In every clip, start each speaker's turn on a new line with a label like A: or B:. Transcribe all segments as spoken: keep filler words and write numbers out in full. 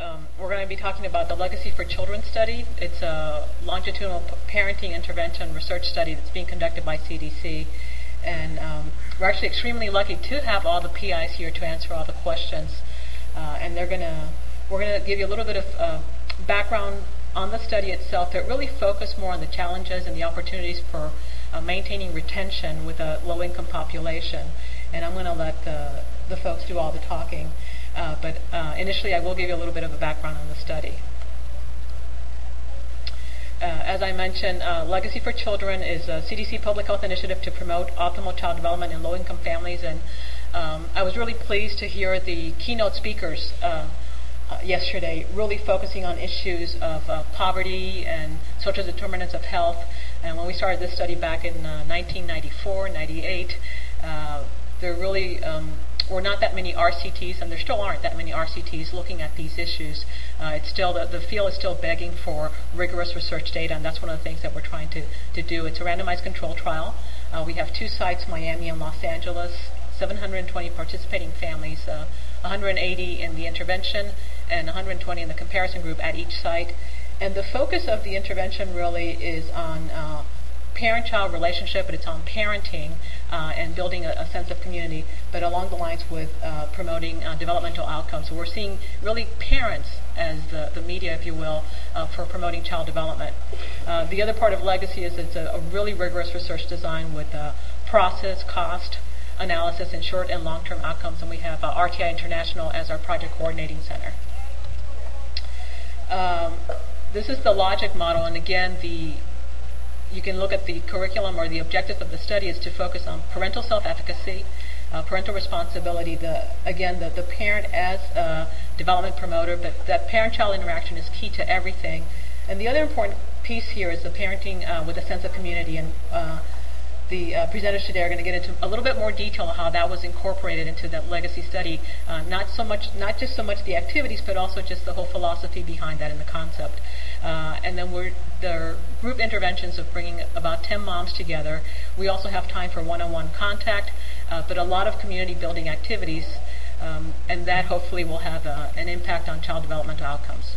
A: Um, we're going to be talking about the Legacy for Children study. It's a longitudinal p- parenting intervention research study that's being conducted by C D C. And um, we're actually extremely lucky to have all the P Is here to answer all the questions. Uh, and they're going to, we're going to give you a little bit of uh, background on the study itself that really focus more on the challenges and the opportunities for uh, maintaining retention with a low-income population. And I'm going to let the, the folks do all the talking. Uh, but uh, initially, I will give you a little bit of a background on the study. Uh, as I mentioned, uh, Legacy for Children is a C D C public health initiative to promote optimal child development in low-income families. And um, I was really pleased to hear the keynote speakers uh, uh, yesterday really focusing on issues of uh, poverty and social determinants of health. And when we started this study back in uh, nineteen ninety-four, ninety-eight, uh, there really um, were not that many R C Ts, and there still aren't that many R C Ts looking at these issues. Uh, it's still the, the field is still begging for rigorous research data, and that's one of the things that we're trying to, to do. It's a randomized control trial. Uh, we have two sites, Miami and Los Angeles, seven hundred twenty participating families, uh, one hundred eighty in the intervention and one hundred twenty in the comparison group at each site. And the focus of the intervention really is on uh, parent-child relationship, but it's on parenting uh, and building a, a sense of community, but along the lines with uh, promoting uh, developmental outcomes. So we're seeing really parents as the, the media, if you will, uh, for promoting child development. Uh, the other part of Legacy is it's a, a really rigorous research design with uh, process, cost, analysis, and short and long-term outcomes, and we have uh, R T I International as our project coordinating center. Um, this is the logic model, and again, the you can look at the curriculum or the objective of the study is to focus on parental self-efficacy, uh, parental responsibility, the again, the, the parent as a development promoter, but that parent-child interaction is key to everything. And the other important piece here is the parenting uh, with a sense of community. And uh, the uh, presenters today are going to get into a little bit more detail on how that was incorporated into that Legacy study. Uh, not so much, not just so much the activities, but also just the whole philosophy behind that and the concept. Uh, and then we're the group interventions of bringing about ten moms together. We also have time for one-on-one contact, uh, but a lot of community building activities, um, and that hopefully will have uh, an impact on child developmental outcomes.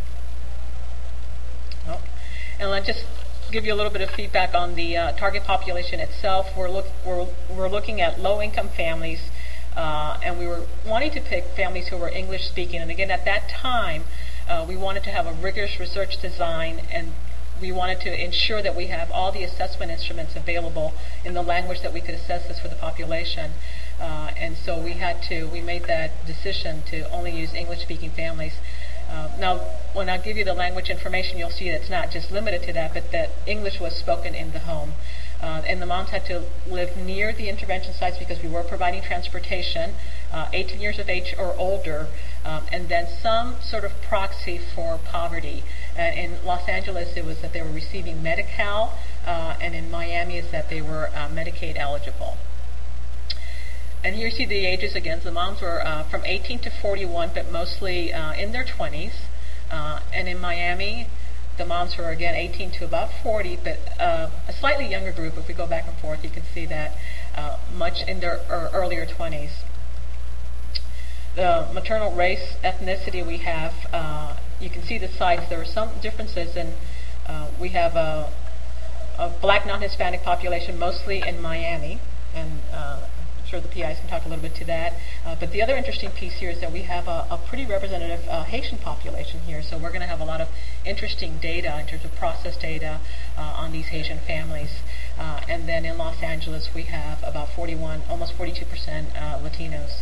A: Oh. And let's just give you a little bit of feedback on the uh, target population itself. We're, look, we're, we're looking at low-income families, uh, and we were wanting to pick families who were English-speaking. And again, at that time, uh, we wanted to have a rigorous research design, and we wanted to ensure that we have all the assessment instruments available in the language that we could assess this for the population. Uh, and so we had to, we made that decision to only use English-speaking families. Uh, now, when I give you the language information, you'll see that it's not just limited to that, but that English was spoken in the home. Uh, and the moms had to live near the intervention sites because we were providing transportation, uh, eighteen years of age or older, um, and then some sort of proxy for poverty. Uh, in Los Angeles, it was that they were receiving Medi-Cal, uh, and in Miami, it's that they were uh, Medicaid eligible. And here you see the ages again. The moms were uh, from eighteen to forty-one, but mostly uh, in their twenties. Uh, and in Miami, the moms were again eighteen to about forty, but uh, a slightly younger group. If we go back and forth, you can see that uh, much in their er, earlier twenties. The maternal race, ethnicity we have, uh, you can see the sites. There are some differences, and uh, we have a, a black non-Hispanic population, mostly in Miami, and uh, I'm sure the P Is can talk a little bit to that. Uh, but the other interesting piece here is that we have a, a pretty representative uh, Haitian population here. So we're going to have a lot of interesting data in terms of process data uh, on these Haitian families. Uh, and then in Los Angeles, we have about forty-one, almost forty-two percent uh, Latinos.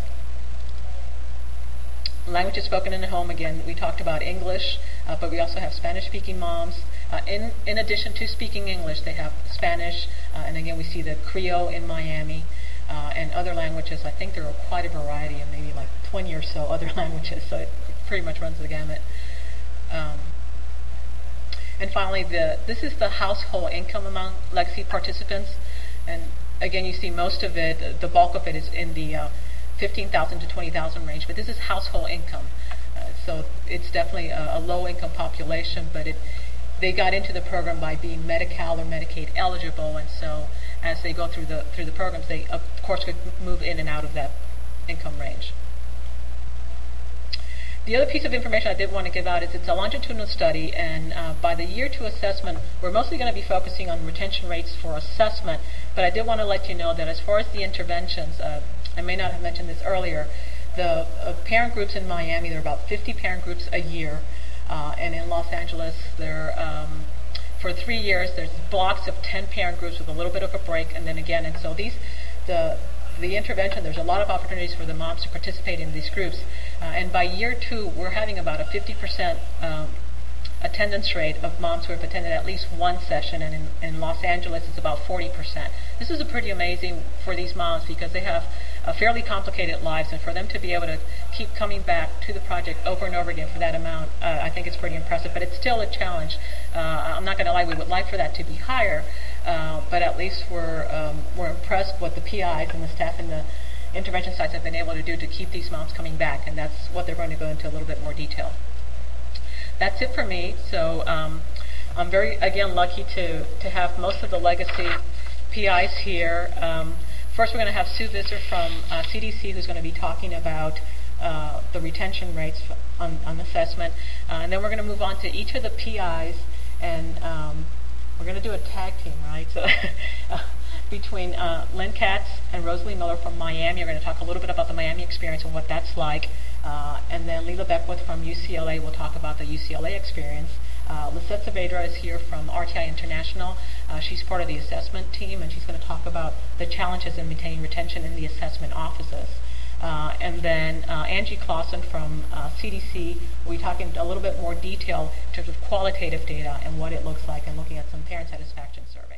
A: Languages spoken in the home, again, we talked about English, uh, but we also have Spanish-speaking moms. Uh, in, in addition to speaking English, they have Spanish, uh, and again, we see the Creole in Miami. Uh, and other languages. I think there are quite a variety of maybe like twenty or so other languages, so it pretty much runs the gamut. Um, and finally, the this is the household income among Legacy participants. And again, you see most of it, the bulk of it is in the uh, fifteen thousand to twenty thousand range, but this is household income. Uh, so it's definitely a, a low-income population, but it they got into the program by being Medi-Cal or Medicaid eligible, and so as they go through the through the programs, they of course could move in and out of that income range. the other piece of information I did want to give out is it's a longitudinal study, and uh, by the year two assessment, we're mostly going to be focusing on retention rates for assessment, but I did want to let you know that as far as the interventions, uh, I may not have mentioned this earlier, the uh, parent groups in Miami, there are about fifty parent groups a year, uh, and in Los Angeles, there um, for three years, there's blocks of ten parent groups with a little bit of a break, and then again, and so these, the the intervention, there's a lot of opportunities for the moms to participate in these groups. Uh, and by year two, we're having about a fifty percent um, attendance rate of moms who have attended at least one session, and in, in Los Angeles, it's about forty percent. This is a pretty amazing for these moms because they have uh, fairly complicated lives, and for them to be able to keep coming back to the project over and over again for that amount, uh, I think it's pretty impressive, but it's still a challenge. Uh, I'm not going to lie, we would like for that to be higher, uh, but at least we're, um, we're impressed what the P Is and the staff in the intervention sites have been able to do to keep these moms coming back, and that's what they're going to go into a little bit more detail. That's it for me. So um, I'm very, again, lucky to, to have most of the legacy P Is here. Um, first, we're going to have Sue Visser from uh, C D C, who's going to be talking about uh, the retention rates on, on assessment. Uh, and then we're going to move on to each of the P Is, and um, we're going to do a tag team, right? So between uh, Lynn Katz and Rosalie Miller from Miami, we're going to talk a little bit about the Miami experience and what that's like. Uh, and then Leela Beckwith from U C L A will talk about the U C L A experience. Uh, Lisette Saavedra is here from R T I International. Uh, she's part of the assessment team, and she's going to talk about the challenges in maintaining retention in the assessment offices. Uh, and then uh, Angie Clausen from uh, C D C will be talking a little bit more detail in terms of qualitative data and what it looks like, and looking at some parent satisfaction surveys.